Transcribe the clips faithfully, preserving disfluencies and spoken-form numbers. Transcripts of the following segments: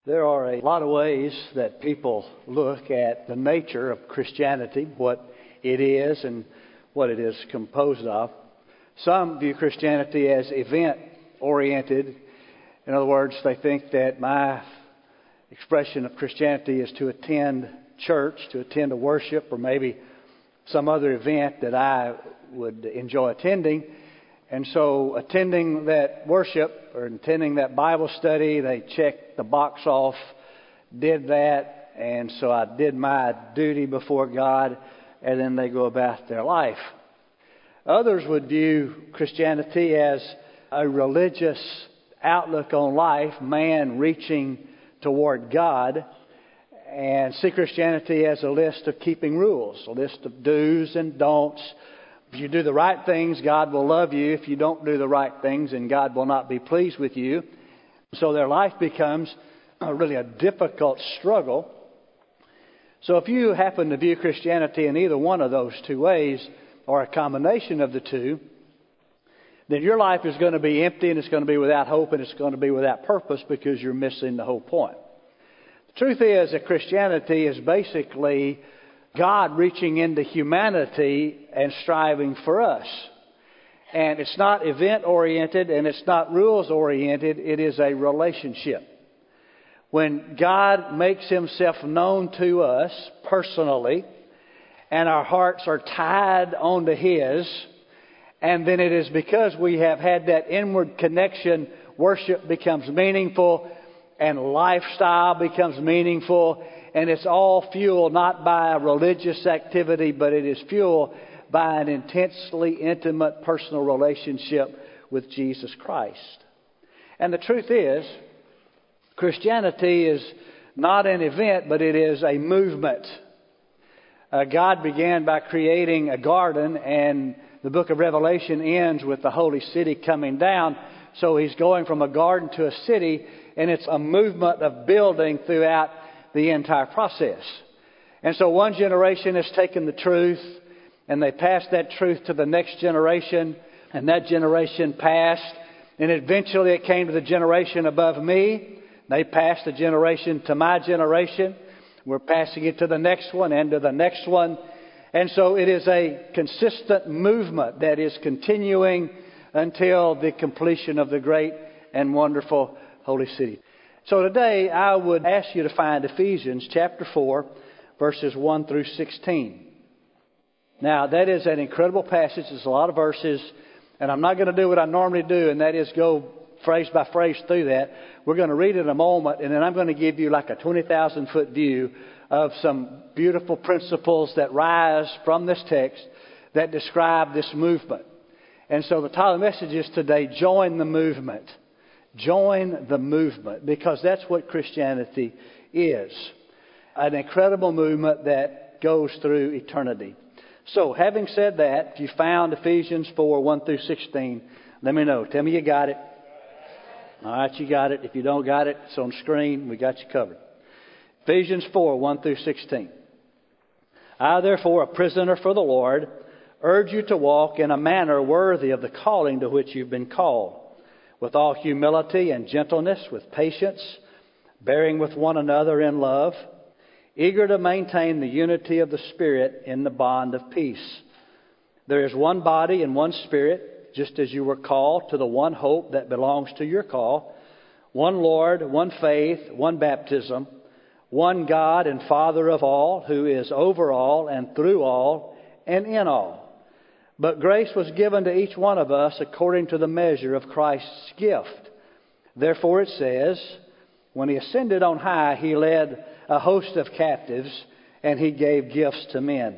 There are a lot of ways that people look at the nature of Christianity, what it is and what it is composed of. Some view Christianity as event-oriented. In other words, they think that my expression of Christianity is to attend church, to attend a worship, or maybe some other event that I would enjoy attending. And so attending that worship or attending that Bible study, they check the box off, did that, and so I did my duty before God, and then they go about their life. Others would view Christianity as a religious outlook on life, man reaching toward God, and see Christianity as a list of keeping rules, a list of do's and don'ts. If you do the right things, God will love you. If you don't do the right things, then God will not be pleased with you. So their life becomes a really a difficult struggle. So if you happen to view Christianity in either one of those two ways, or a combination of the two, then your life is going to be empty and it's going to be without hope and it's going to be without purpose because you're missing the whole point. The truth is that Christianity is basically God reaching into humanity and striving for us. And it's not event-oriented and it's not rules-oriented. It is a relationship. When God makes Himself known to us personally and our hearts are tied onto His, and then it is because we have had that inward connection, worship becomes meaningful and lifestyle becomes meaningful. And it's all fueled not by a religious activity, but it is fueled by an intensely intimate personal relationship with Jesus Christ. And the truth is, Christianity is not an event, but it is a movement. Uh, God began by creating a garden, and the book of Revelation ends with the holy city coming down. So He's going from a garden to a city, and it's a movement of building throughout the entire process. And so one generation has taken the truth and they passed that truth to the next generation, and that generation passed, and eventually it came to the generation above me. They passed the generation to my generation. We're passing it to the next one and to the next one. And so it is a consistent movement that is continuing until the completion of the great and wonderful holy city. So today I would ask you to find Ephesians chapter four, verses one through sixteen. Now that is an incredible passage. There's a lot of verses, and I'm not going to do what I normally do, and that is go phrase by phrase through that. We're going to read it in a moment, and then I'm going to give you like a twenty thousand foot view of some beautiful principles that rise from this text that describe this movement. And so the title of the message is today, Join the Movement. Join the movement, because that's what Christianity is. An incredible movement that goes through eternity. So, having said that, if you found Ephesians four, one through sixteen, let me know. Tell me you got it. All right, you got it. If you don't got it, it's on the screen. We got you covered. Ephesians four, one through sixteen. I, therefore, a prisoner for the Lord, urge you to walk in a manner worthy of the calling to which you've been called, with all humility and gentleness, with patience, bearing with one another in love, eager to maintain the unity of the Spirit in the bond of peace. There is one body and one Spirit, just as you were called to the one hope that belongs to your call, one Lord, one faith, one baptism, one God and Father of all, who is over all and through all and in all. But grace was given to each one of us according to the measure of Christ's gift. Therefore it says, when He ascended on high, He led a host of captives, and He gave gifts to men.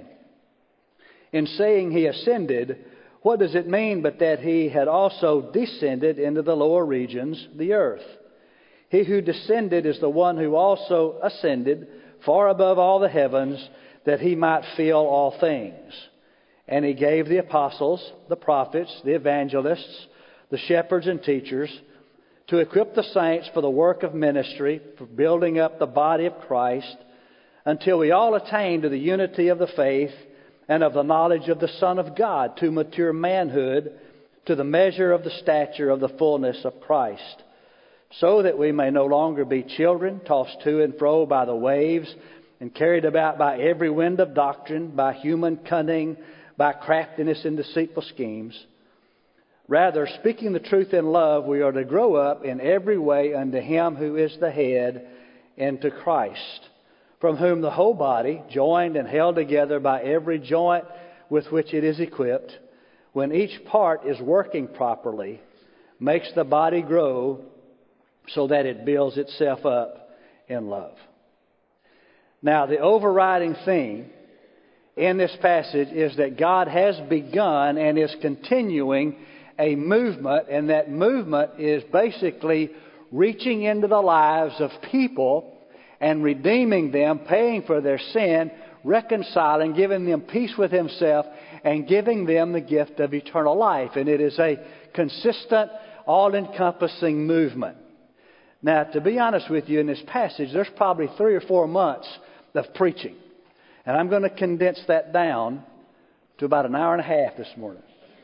In saying He ascended, what does it mean but that He had also descended into the lower regions, the earth? He who descended is the one who also ascended far above all the heavens, that He might fill all things. And He gave the apostles, the prophets, the evangelists, the shepherds and teachers to equip the saints for the work of ministry, for building up the body of Christ, until we all attain to the unity of the faith and of the knowledge of the Son of God, to mature manhood, to the measure of the stature of the fullness of Christ, so that we may no longer be children, tossed to and fro by the waves, and carried about by every wind of doctrine, by human cunning, by craftiness and deceitful schemes. Rather, speaking the truth in love, we are to grow up in every way unto Him who is the head, and to Christ, from whom the whole body, joined and held together by every joint with which it is equipped, when each part is working properly, makes the body grow so that it builds itself up in love. Now, the overriding theme in this passage is that God has begun and is continuing a movement, and that movement is basically reaching into the lives of people and redeeming them, paying for their sin, reconciling, giving them peace with Himself, and giving them the gift of eternal life. And it is a consistent, all-encompassing movement. Now, to be honest with you, in this passage, there's probably three or four months of preaching. And I'm going to condense that down to about an hour and a half this morning.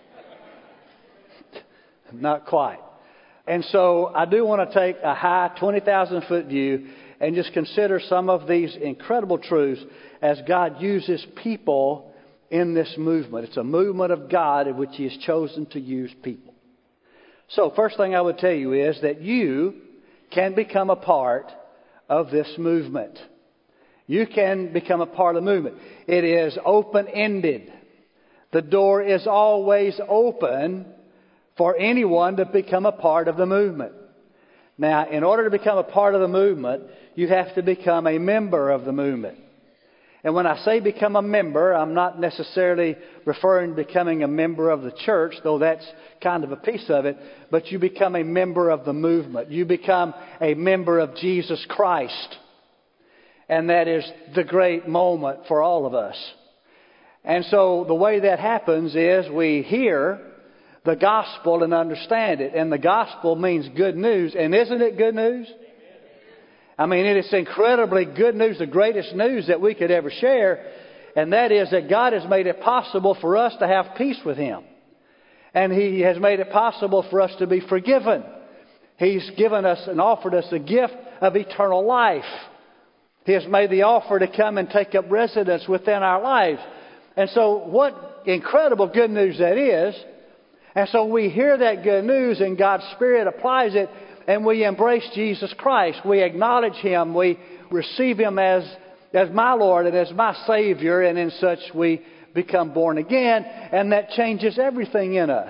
Not quite. And so I do want to take a high twenty thousand foot view and just consider some of these incredible truths as God uses people in this movement. It's a movement of God in which He has chosen to use people. So first thing I would tell you is that you can become a part of this movement. You can become a part of the movement. It is open-ended. The door is always open for anyone to become a part of the movement. Now, in order to become a part of the movement, you have to become a member of the movement. And when I say become a member, I'm not necessarily referring to becoming a member of the church, though that's kind of a piece of it, but you become a member of the movement. You become a member of Jesus Christ. And that is the great moment for all of us. And so the way that happens is we hear the gospel and understand it. And the gospel means good news. And isn't it good news? I mean, it is incredibly good news, the greatest news that we could ever share. And that is that God has made it possible for us to have peace with Him. And He has made it possible for us to be forgiven. He's given us and offered us a gift of eternal life. He has made the offer to come and take up residence within our lives. And so what incredible good news that is. And so we hear that good news and God's Spirit applies it and we embrace Jesus Christ. We acknowledge Him. We receive Him as, as my Lord and as my Savior. And in such we become born again. And that changes everything in us.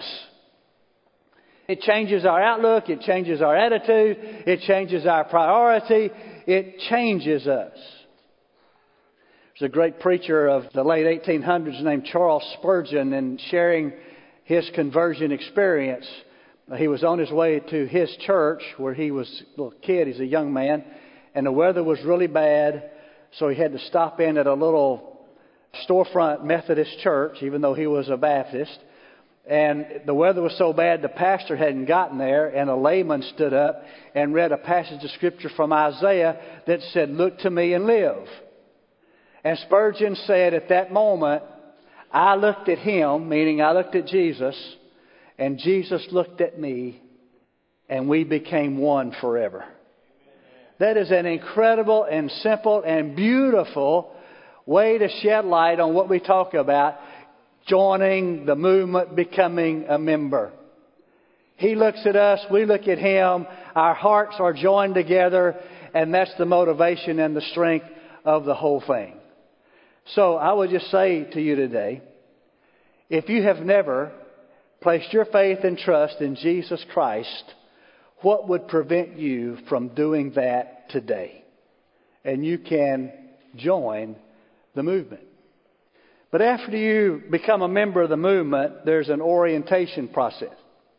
It changes our outlook. It changes our attitude. It changes our priority. It changes us. There's a great preacher of the late eighteen hundreds named Charles Spurgeon, and sharing his conversion experience. He was on his way to his church where he was a little kid. He's a young man. And the weather was really bad. So he had to stop in at a little storefront Methodist church, even though he was a Baptist. And the weather was so bad, the pastor hadn't gotten there. And a layman stood up and read a passage of Scripture from Isaiah that said, "Look to me and live." And Spurgeon said at that moment, I looked at him, meaning I looked at Jesus, and Jesus looked at me, and we became one forever. That is an incredible and simple and beautiful way to shed light on what we talk about, joining the movement, becoming a member. He looks at us, we look at Him, our hearts are joined together, and that's the motivation and the strength of the whole thing. So I would just say to you today, if you have never placed your faith and trust in Jesus Christ, what would prevent you from doing that today? And you can join the movement. But after you become a member of the movement, there's an orientation process.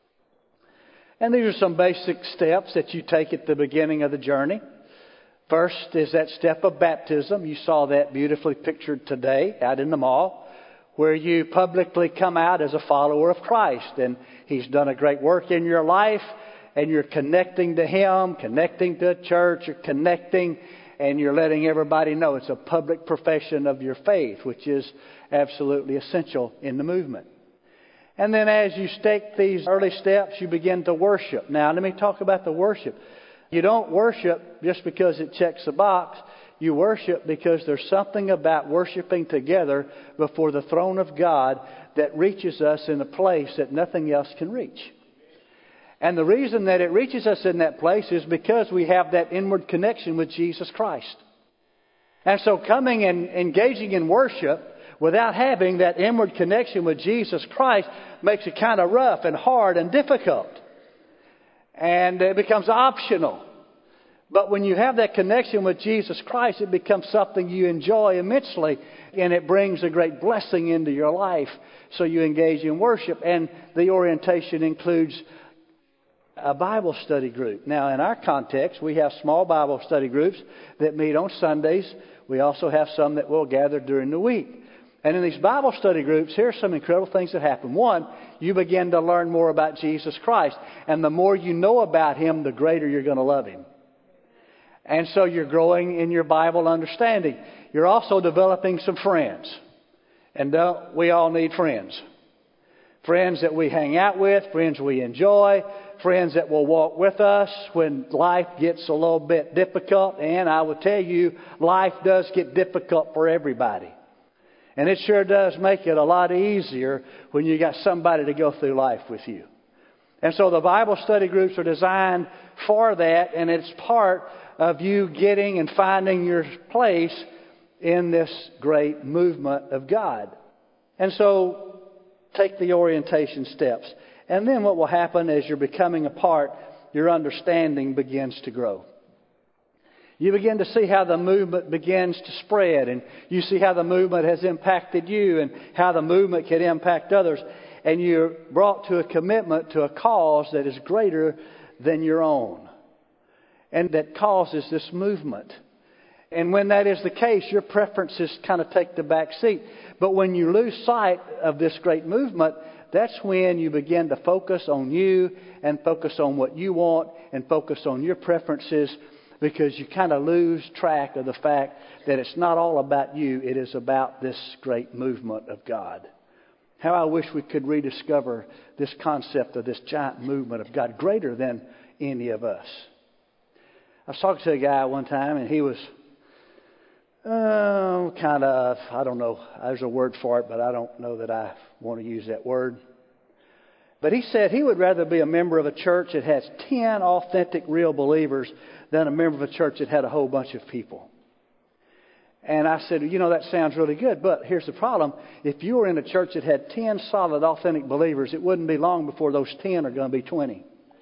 And these are some basic steps that you take at the beginning of the journey. First is that step of baptism. You saw that beautifully pictured today out in the mall, where you publicly come out as a follower of Christ. And He's done a great work in your life, and you're connecting to Him, connecting to a church, you're connecting, and you're letting everybody know it's a public profession of your faith, which is absolutely essential in the movement. And then as you take these early steps, you begin to worship. Now, let me talk about the worship. You don't worship just because it checks the box. You worship because there's something about worshiping together before the throne of God that reaches us in a place that nothing else can reach. And the reason that it reaches us in that place is because we have that inward connection with Jesus Christ. And so coming and engaging in worship without having that inward connection with Jesus Christ makes it kind of rough and hard and difficult. And it becomes optional. But when you have that connection with Jesus Christ, it becomes something you enjoy immensely. And it brings a great blessing into your life. So you engage in worship. And the orientation includes a Bible study group. Now, in our context, we have small Bible study groups that meet on Sundays. We also have some that will gather during the week. And in these Bible study groups, here are some incredible things that happen. One, you begin to learn more about Jesus Christ. And the more you know about Him, the greater you're going to love Him. And so you're growing in your Bible understanding. You're also developing some friends. And don't we all need friends? Friends that we hang out with, friends we enjoy, friends that will walk with us when life gets a little bit difficult. And I will tell you, life does get difficult for everybody. And it sure does make it a lot easier when you got somebody to go through life with you. And so the Bible study groups are designed for that, and it's part of you getting and finding your place in this great movement of God. And so take the orientation steps. And then what will happen as you're becoming a part, your understanding begins to grow. You begin to see how the movement begins to spread, and you see how the movement has impacted you and how the movement can impact others. And you're brought to a commitment to a cause that is greater than your own, and that causes this movement. And when that is the case, your preferences kind of take the back seat. But when you lose sight of this great movement, that's when you begin to focus on you and focus on what you want and focus on your preferences, because you kind of lose track of the fact that it's not all about you. It is about this great movement of God. How I wish we could rediscover this concept of this giant movement of God, greater than any of us. I was talking to a guy one time, and he was uh, kind of, I don't know, there's a word for it, but I don't know that I want to use that word. But he said he would rather be a member of a church that has ten authentic, real believers than a member of a church that had a whole bunch of people. And I said, you know, that sounds really good, but here's the problem. If you were in a church that had ten solid, authentic believers, it wouldn't be long before those ten are going to be twenty.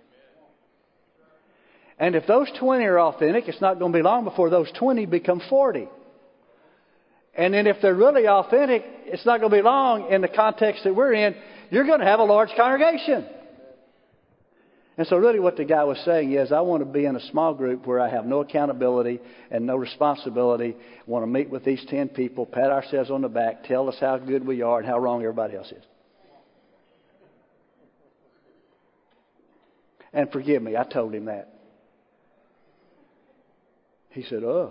And if those twenty are authentic, it's not going to be long before those twenty become forty. And then if they're really authentic, it's not going to be long in the context that we're in, you're going to have a large congregation. And so really what the guy was saying is, I want to be in a small group where I have no accountability and no responsibility. I want to meet with these ten people, pat ourselves on the back, tell us how good we are and how wrong everybody else is. And forgive me, I told him that. He said, oh.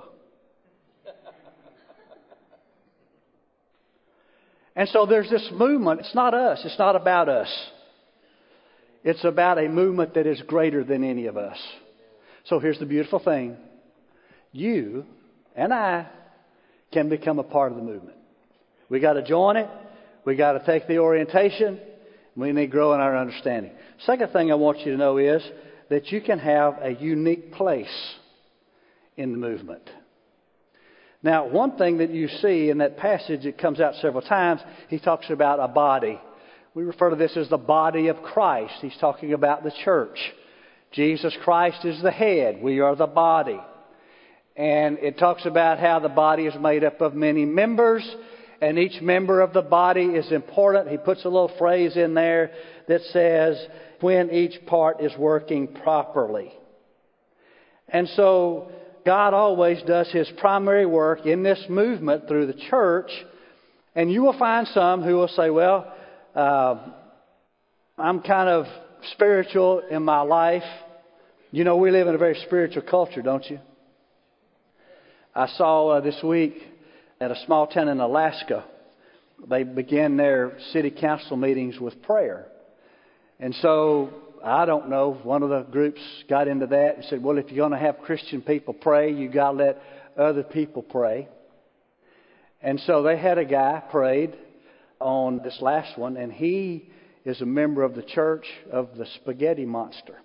And so there's this movement. It's not us. It's not about us. It's about a movement that is greater than any of us. So here's the beautiful thing. You and I can become a part of the movement. We got to join it. We got to take the orientation. We need to grow in our understanding. Second thing I want you to know is that you can have a unique place in the movement. Now, one thing that you see in that passage, it comes out several times, he talks about a body. We refer to this as the body of Christ. He's talking about the church. Jesus Christ is the head. We are the body. And it talks about how the body is made up of many members, and each member of the body is important. He puts a little phrase in there that says, when each part is working properly. And so God always does His primary work in this movement through the church. And you will find some who will say, well, uh, I'm kind of spiritual in my life. You know, we live in a very spiritual culture, don't you? I saw uh, this week at a small town in Alaska, they began their city council meetings with prayer. And so I don't know, one of the groups got into that and said, well, if you're going to have Christian people pray, you got to let other people pray. And so they had a guy prayed on this last one, and he is a member of the Church of the Spaghetti Monster.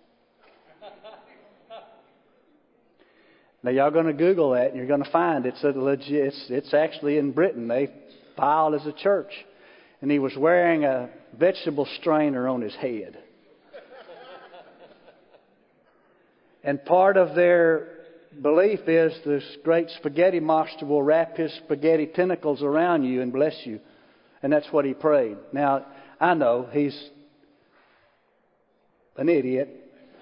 Now, y'all going to Google that, and you're going to find it's a legit. It's, it's actually in Britain. They filed as a church, and he was wearing a vegetable strainer on his head. And part of their belief is this great spaghetti monster will wrap his spaghetti tentacles around you and bless you. And that's what he prayed. Now, I know he's an idiot.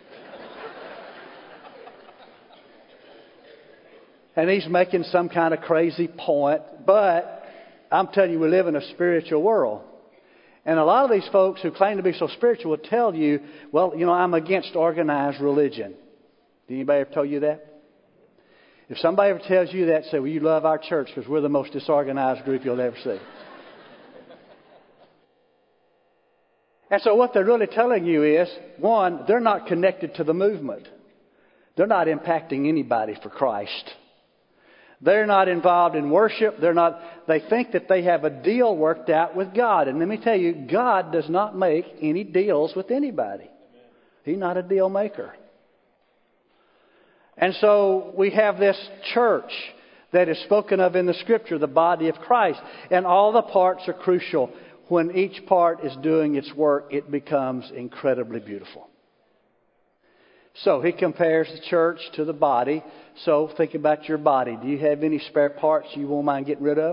And he's making some kind of crazy point. But I'm telling you, we live in a spiritual world. And a lot of these folks who claim to be so spiritual will tell you, well, you know, I'm against organized religion. Did anybody ever tell you that? If somebody ever tells you that, say, well, you love our church because we're the most disorganized group you'll ever see. And so what they're really telling you is, one, they're not connected to the movement. They're not impacting anybody for Christ. They're not involved in worship. They're not. They think that they have a deal worked out with God. And let me tell you, God does not make any deals with anybody. He's not a deal maker. And so we have this church that is spoken of in the Scripture, the body of Christ. And all the parts are crucial. When each part is doing its work, it becomes incredibly beautiful. So he compares the church to the body. So think about your body. Do you have any spare parts you won't mind getting rid of?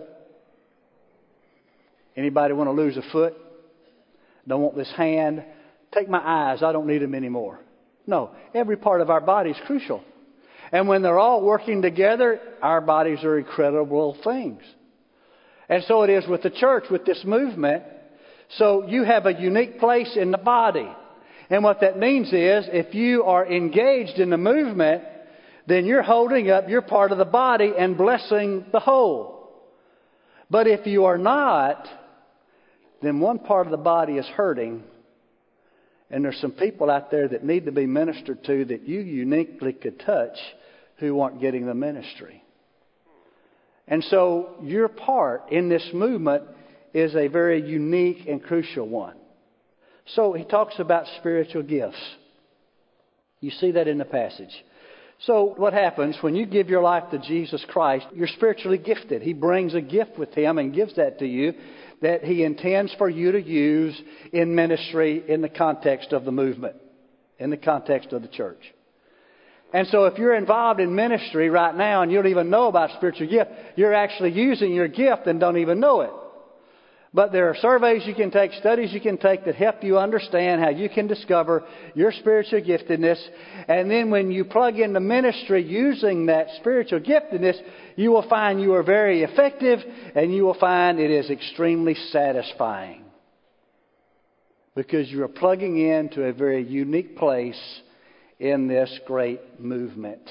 Anybody want to lose a foot? Don't want this hand? Take my eyes. I don't need them anymore. No, every part of our body is crucial. And when they're all working together, our bodies are incredible things. And so it is with the church, with this movement. So you have a unique place in the body. And what that means is, if you are engaged in the movement, then you're holding up your part of the body and blessing the whole. But if you are not, then one part of the body is hurting. And there's some people out there that need to be ministered to that you uniquely could touch who aren't getting the ministry. And so your part in this movement is a very unique and crucial one. So he talks about spiritual gifts. You see that in the passage. So what happens when you give your life to Jesus Christ, you're spiritually gifted. He brings a gift with him and gives that to you that he intends for you to use in ministry in the context of the movement, in the context of the church. And so if you're involved in ministry right now and you don't even know about spiritual gift, you're actually using your gift and don't even know it. But there are surveys you can take, studies you can take that help you understand how you can discover your spiritual giftedness. And then when you plug into ministry using that spiritual giftedness, you will find you are very effective and you will find it is extremely satisfying. Because you are plugging into a very unique place in this great movement.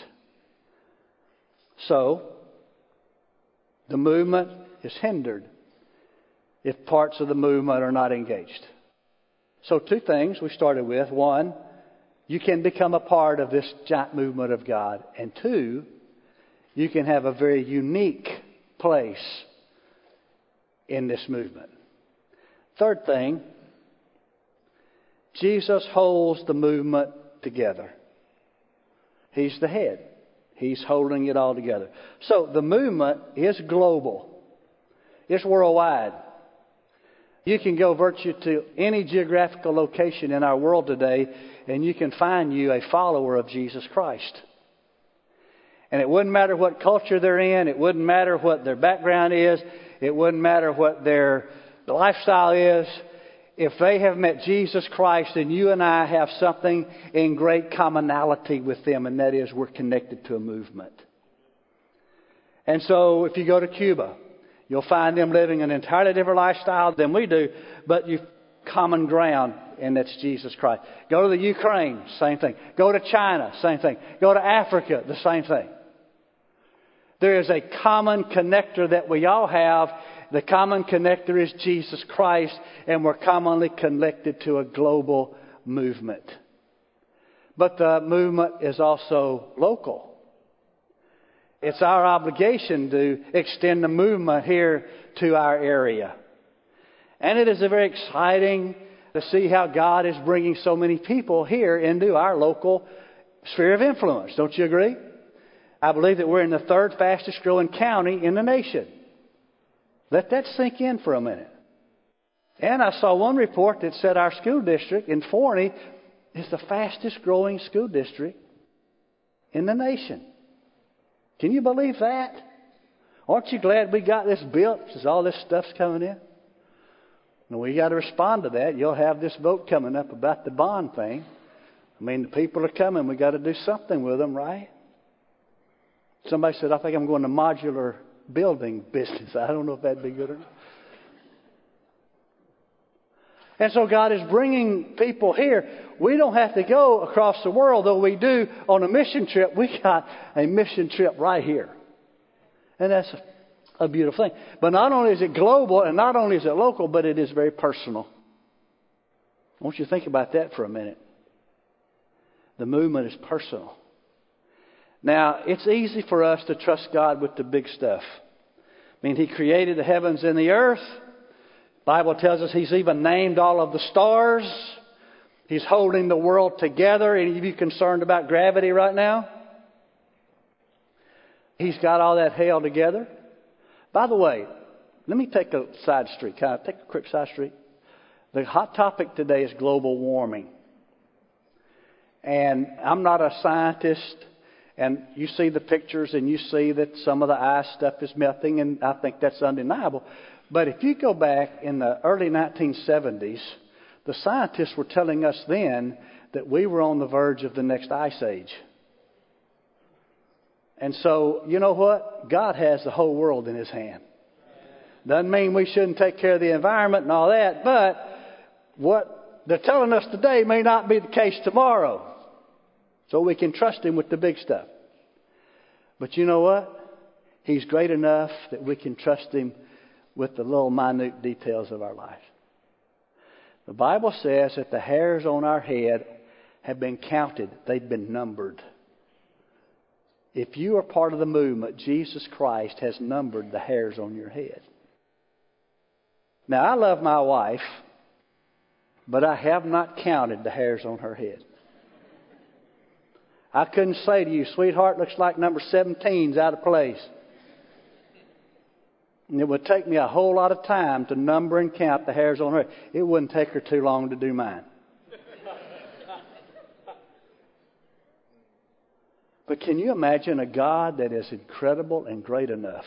So, the movement is hindered if parts of the movement are not engaged. So two things we started with. One, you can become a part of this giant movement of God. And two, you can have a very unique place in this movement. Third thing, Jesus holds the movement together. He's the head. He's holding it all together. So the movement is global. It's worldwide. You can go virtually to any geographical location in our world today and you can find you a follower of Jesus Christ. And it wouldn't matter what culture they're in. It wouldn't matter what their background is. It wouldn't matter what their lifestyle is. If they have met Jesus Christ, then you and I have something in great commonality with them, and that is we're connected to a movement. And so if you go to Cuba, you'll find them living an entirely different lifestyle than we do, but you've common ground, and that's Jesus Christ. Go to the Ukraine, same thing. Go to China, same thing. Go to Africa, the same thing. There is a common connector that we all have. The common connector is Jesus Christ, and we're commonly connected to a global movement. But the movement is also local. It's our obligation to extend the movement here to our area. And it is very exciting to see how God is bringing so many people here into our local sphere of influence. Don't you agree? I believe that we're in the third fastest growing county in the nation. Let that sink in for a minute. And I saw one report that said our school district in Forney is the fastest growing school district in the nation. Can you believe that? Aren't you glad we got this built as all this stuff's coming in? And we got to respond to that. You'll have this vote coming up about the bond thing. I mean, the people are coming. We got to do something with them, right? Somebody said, I think I'm going to modular building business. I don't know if that'd be good or not. And so God is bringing people here. We don't have to go across the world, though we do on a mission trip. We got a mission trip right here. And that's a beautiful thing. But not only is it global and not only is it local, but it is very personal. I want you to think about that for a minute. The movement is personal. Now, it's easy for us to trust God with the big stuff. I mean, He created the heavens and the earth. The Bible tells us He's even named all of the stars. He's holding the world together. Any of you concerned about gravity right now? He's got all that held together. By the way, let me take a side street. Can I take a quick side street? The hot topic today is global warming. And I'm not a scientist. And you see the pictures and you see that some of the ice stuff is melting. And I think that's undeniable. But if you go back in the early nineteen seventies, the scientists were telling us then that we were on the verge of the next ice age. And so, you know what? God has the whole world in His hand. Doesn't mean we shouldn't take care of the environment and all that, but what they're telling us today may not be the case tomorrow. So we can trust Him with the big stuff. But you know what? He's great enough that we can trust Him with the little minute details of our life. The Bible says that the hairs on our head have been counted. They've been numbered. If you are part of the movement, Jesus Christ has numbered the hairs on your head. Now, I love my wife, but I have not counted the hairs on her head. I couldn't say to you, sweetheart, looks like number seventeen's out of place. And it would take me a whole lot of time to number and count the hairs on her. It wouldn't take her too long to do mine. But can you imagine a God that is incredible and great enough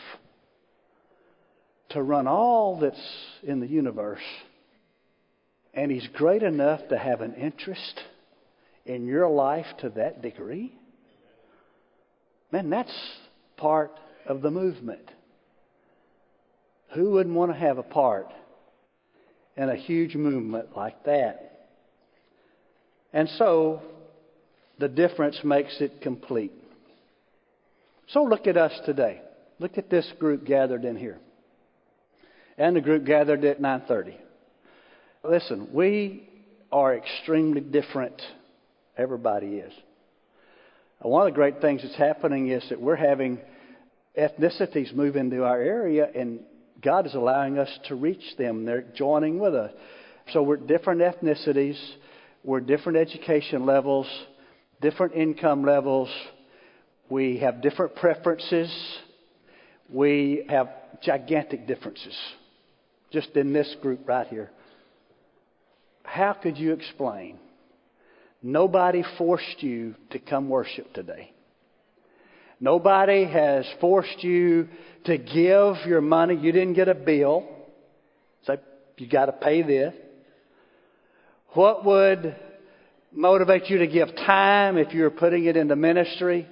to run all that's in the universe, and He's great enough to have an interest in your life to that degree? Man, that's part of the movement. Who wouldn't want to have a part in a huge movement like that? And so, the difference makes it complete. So look at us today. Look at this group gathered in here. And the group gathered at nine thirty. Listen, we are extremely different. Everybody is. One of the great things that's happening is that we're having ethnicities move into our area, and God is allowing us to reach them. They're joining with us. So we're different ethnicities. We're different education levels, different income levels. We have different preferences. We have gigantic differences just in this group right here. How could you explain? Nobody forced you to come worship today. Nobody has forced you to give your money. You didn't get a bill. So you got to pay this. What would motivate you to give time if you were putting it into ministry?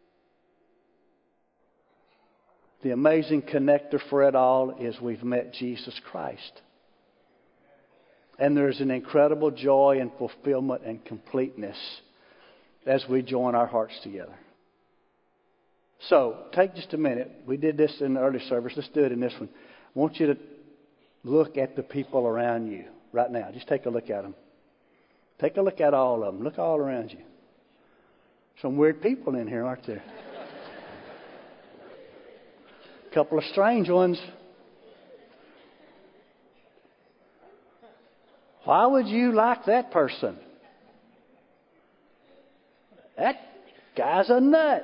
The amazing connector for it all is we've met Jesus Christ. And there's an incredible joy and fulfillment and completeness as we join our hearts together. So, take just a minute. We did this in the early service. Let's do it in this one. I want you to look at the people around you right now. Just take a look at them. Take a look at all of them. Look all around you. Some weird people in here, aren't there? A couple of strange ones. Why would you like that person? That guy's a nut.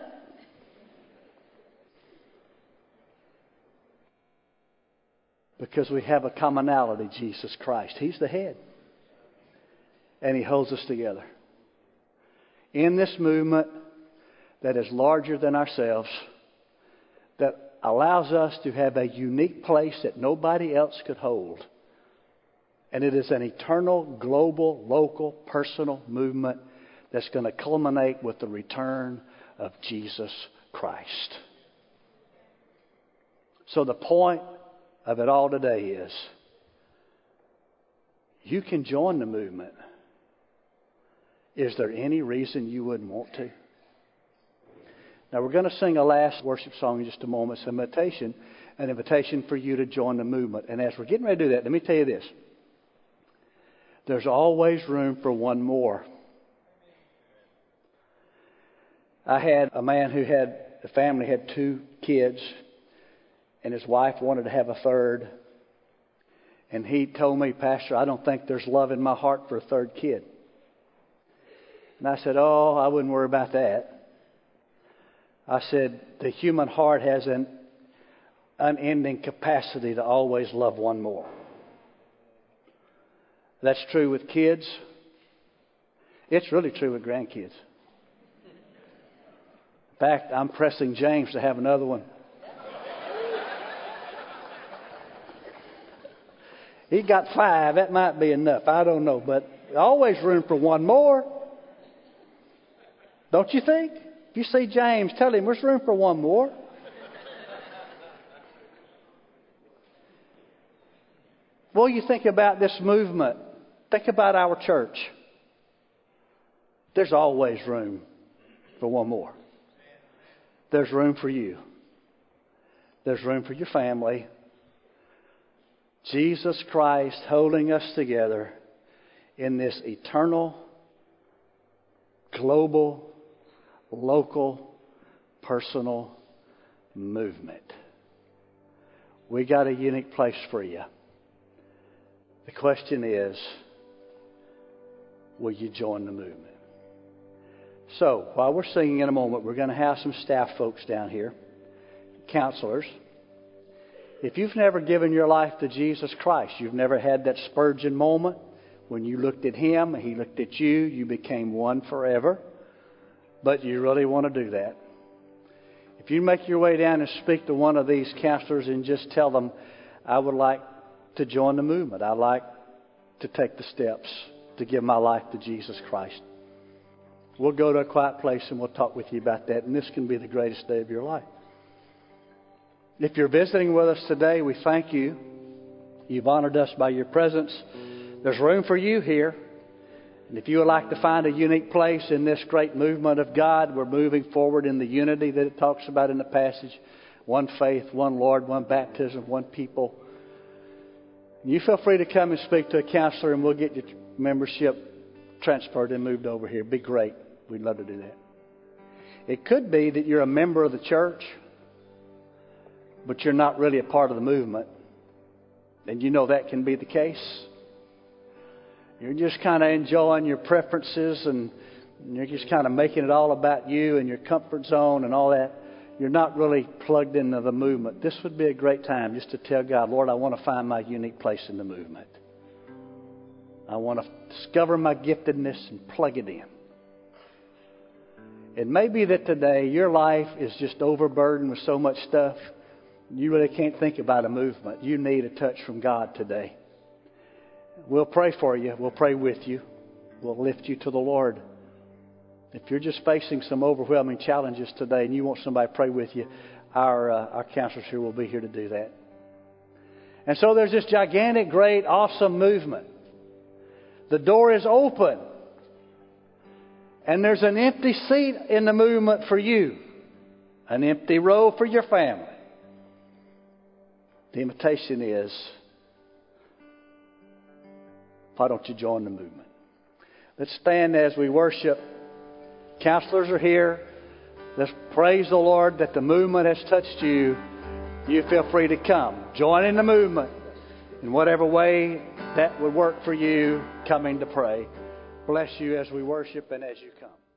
Because we have a commonality, Jesus Christ. He's the head. And He holds us together. In this movement that is larger than ourselves, that allows us to have a unique place that nobody else could hold. And it is an eternal, global, local, personal movement that's going to culminate with the return of Jesus Christ. So the point of it all today is, you can join the movement. Is there any reason you wouldn't want to? Now we're going to sing a last worship song in just a moment. It's an invitation, an invitation for you to join the movement. And as we're getting ready to do that, let me tell you this. There's always room for one more. I had a man who had, the family had two kids, and his wife wanted to have a third. And he told me, Pastor, I don't think there's love in my heart for a third kid. And I said, oh, I wouldn't worry about that. I said, the human heart has an unending capacity to always love one more. That's true with kids. It's really true with grandkids. In fact, I'm pressing James to have another one. He got five. That might be enough. I don't know. But always room for one more. Don't you think? If you see James, tell him there's room for one more. Well, you think about this movement. Think about our church. There's always room for one more. There's room for you. There's room for your family. Jesus Christ holding us together in this eternal, global, local, personal movement. We got a unique place for you. The question is, will you join the movement? So, while we're singing in a moment, we're going to have some staff folks down here, counselors. If you've never given your life to Jesus Christ, you've never had that Spurgeon moment when you looked at Him and He looked at you, you became one forever, but you really want to do that. If you make your way down and speak to one of these counselors and just tell them, I would like to join the movement. I'd like to take the steps to give my life to Jesus Christ. We'll go to a quiet place and we'll talk with you about that. And this can be the greatest day of your life. If you're visiting with us today, we thank you. You've honored us by your presence. There's room for you here. And if you would like to find a unique place in this great movement of God, we're moving forward in the unity that it talks about in the passage. One faith, one Lord, one baptism, one people. You feel free to come and speak to a counselor and we'll get your membership transferred and moved over here. It'd be great. We'd love to do that. It could be that you're a member of the church, but you're not really a part of the movement. And you know that can be the case. You're just kind of enjoying your preferences and you're just kind of making it all about you and your comfort zone and all that. You're not really plugged into the movement. This would be a great time just to tell God, Lord, I want to find my unique place in the movement. I want to discover my giftedness and plug it in. It may be that today your life is just overburdened with so much stuff, you really can't think about a movement. You need a touch from God today. We'll pray for you. We'll pray with you. We'll lift you to the Lord. If you're just facing some overwhelming challenges today and you want somebody to pray with you, our, uh, our counselors here will be here to do that. And so there's this gigantic, great, awesome movement. The door is open. And there's an empty seat in the movement for you. An empty row for your family. The invitation is, why don't you join the movement? Let's stand as we worship. Counselors are here. Let's praise the Lord that the movement has touched you. You feel free to come. Join in the movement in whatever way that would work for you, coming to pray. Bless you as we worship and as you come.